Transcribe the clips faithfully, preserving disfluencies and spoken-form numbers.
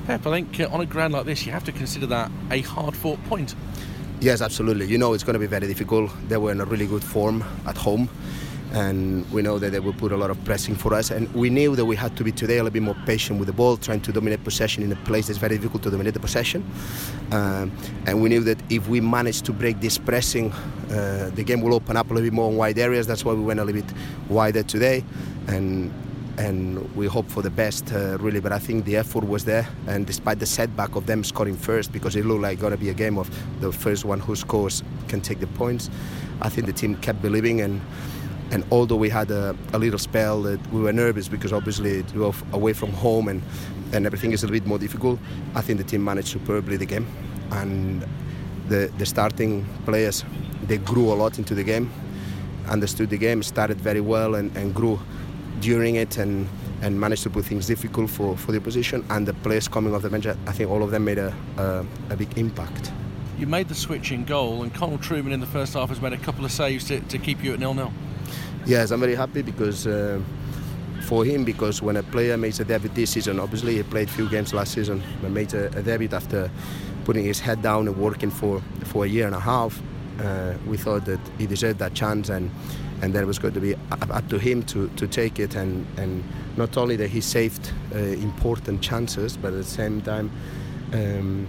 Pep, I think uh, on a ground like this, you have to consider that a hard-fought point. Yes, absolutely. You know it's going to be very difficult. They were in a really good form at home, and we know that they will put a lot of pressing for us. And we knew that we had to be today a little bit more patient with the ball, trying to dominate possession in a place that's very difficult to dominate the possession. Um, and we knew that if we managed to break this pressing, uh, the game will open up a little bit more in wide areas. That's why we went a little bit wider today. And and we hope for the best, uh, really. But I think the effort was there, and despite the setback of them scoring first, because it looked like going to be a game of the first one who scores can take the points, I think the team kept believing. And and although we had a, a little spell that we were nervous because obviously it was away from home and, and everything is a little bit more difficult, I think the team managed superbly the game. And the, the starting players, they grew a lot into the game, understood the game, started very well and, and grew during it and, and managed to put things difficult for, for the opposition. And the players coming off the bench, I think all of them made a, a, a big impact. You made the switch in goal, and Conal Trueman in the first half has made a couple of saves to, to keep you at nil-nil. Yes, I'm very happy because uh, for him, because when a player makes a debut this season, obviously he played few games last season, but made a, a debut after putting his head down and working for, for a year and a half. Uh, we thought that he deserved that chance, and and then it was going to be up, up to him to, to take it, and, and not only that he saved uh, important chances, but at the same time um,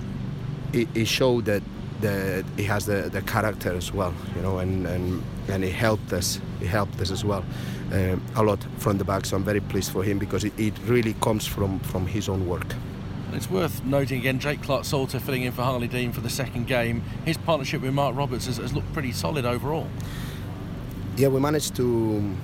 he, he showed that, that he has the, the character as well, you know, and, and, and he helped us, he helped us as well uh, a lot from the back, so I'm very pleased for him because it, it really comes from, from his own work. It's worth noting again, Jake Clark-Salter filling in for Harley Dean for the second game. His partnership with Mark Roberts has, has looked pretty solid overall. Yeah, we managed to,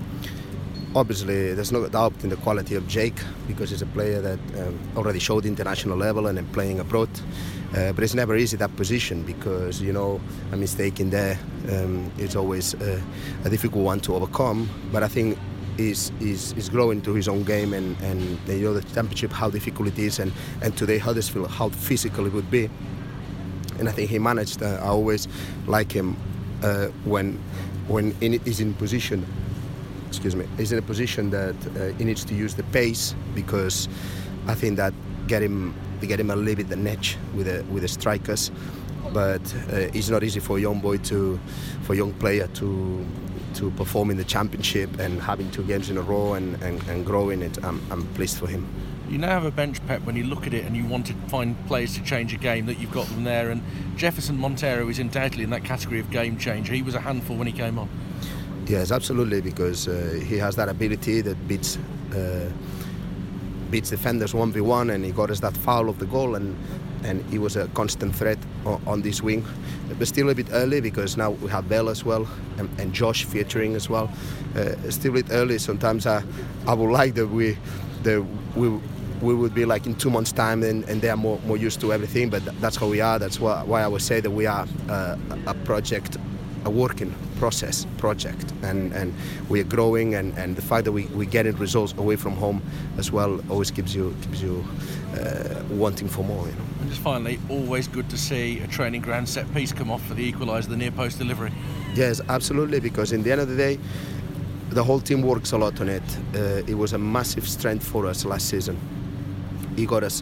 obviously there's no doubt in the quality of Jake because he's a player that um, already showed international level and then playing abroad. Uh, but it's never easy that position because, you know, a mistake in there um, is always uh, a difficult one to overcome. But I think he's, he's, he's growing to his own game, and, and you know the championship, how difficult it is, and, and today Huddersfield, how physical it would be. And I think he managed. Uh, I always like him uh, when when he's in position. Excuse me. He's in a position that uh, he needs to use the pace, because I think that get him they get him a little bit the edge with the with the strikers. But uh, it's not easy for a young boy to, for a young player to to perform in the championship and having two games in a row and, and, and growing it. I'm, I'm pleased for him. You now have a bench, Pep, when you look at it and you want to find players to change a game, that you've got them there, and Jefferson Montero is undoubtedly in that category of game changer. He was a handful when he came on. Yes, absolutely, because uh, he has that ability that beats uh, beats defenders one v one, and he got us that foul of the goal, and and he was a constant threat on, on this wing. But still a bit early, because now we have Bell as well, and, and Josh featuring as well. Uh, still a bit early. Sometimes I, I would like that we, that we, we would be like in two months' time, and, and they are more, more used to everything. But th- that's how we are. That's why, why I would say that we are uh, a project, a working process project, and, and we are growing, and, and the fact that we we getting results away from home as well always gives you gives you uh, wanting for more. You know. And just finally, always good to see a training ground set piece come off for the equaliser, the near post delivery. Yes, absolutely, because in the end of the day, the whole team works a lot on it. Uh, it was a massive strength for us last season. He got us.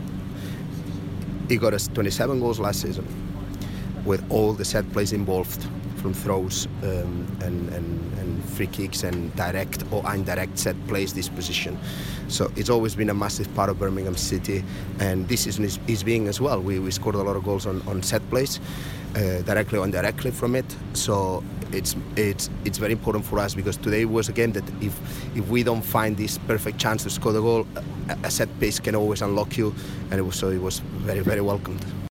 He got us twenty-seven goals last season, with all the set plays involved, from throws um, and, and, and free kicks and direct or indirect set plays disposition. So it's always been a massive part of Birmingham City, and this season is, is being as well. We, we scored a lot of goals on, on set plays, uh, directly or indirectly from it. So it's it's it's very important for us, because today was a game that if if we don't find this perfect chance to score the goal, a, a set piece can always unlock you, and it was, so it was very, very welcomed.